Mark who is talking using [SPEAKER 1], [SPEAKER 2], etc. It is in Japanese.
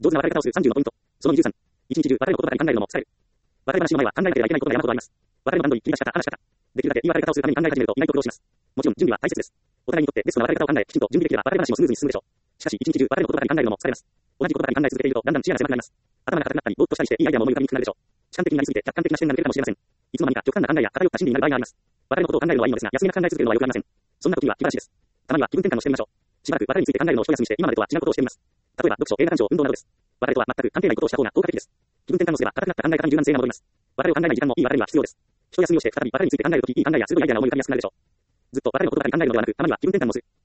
[SPEAKER 1] 上手な別れ方をする30のポイント。その23。一日中別れのことばかり考えるのも疲れる。別れ話の前は考えなければいけないことが山ほどあります。別れの段取り、切り出し方、話し方。できるだけいい別れ方をするために考え始めると意外と苦労します。もちろん準備は大切です。お互いにとってベストな別れ方を考え、きちんと準備できれば別れ話もスムーズに進むでしょう。しかし、一日中別れのことばかり考えるのも疲れます。同じことばかり考え続けていると、だんだん視野が狭くなります。頭が硬くなったり、ぼーっとしたりしていいアイデアも思い浮かびにくくなるでしょう。主観的になりすぎて客観的な視点が抜けるかもしれません。いつの間にか極端な考えや偏った心理になる場合があります。別れのことを考えるのはいいのですが、休みなく考え続けるのは良くありません。そんな時には気晴らしです。たまには気分転換をしてみましょう。しばらく別れについて考えるのを一休みして、今までとは違うことをしてみます。例えば、読書、映画鑑賞、運動などです。別れとは全く関係ないことをした方が効果的です。気分転換をすれば、硬くなった考え方に柔軟性が戻ります。別れを考えない時間もいい別れには必要です。一休みをして再び別れについて考えるとき、いい考えや鋭いアイデアが思い浮かびやすくなるでしょう。ずっと別れのことばかり考えるのではなく、たまには気分転換もする。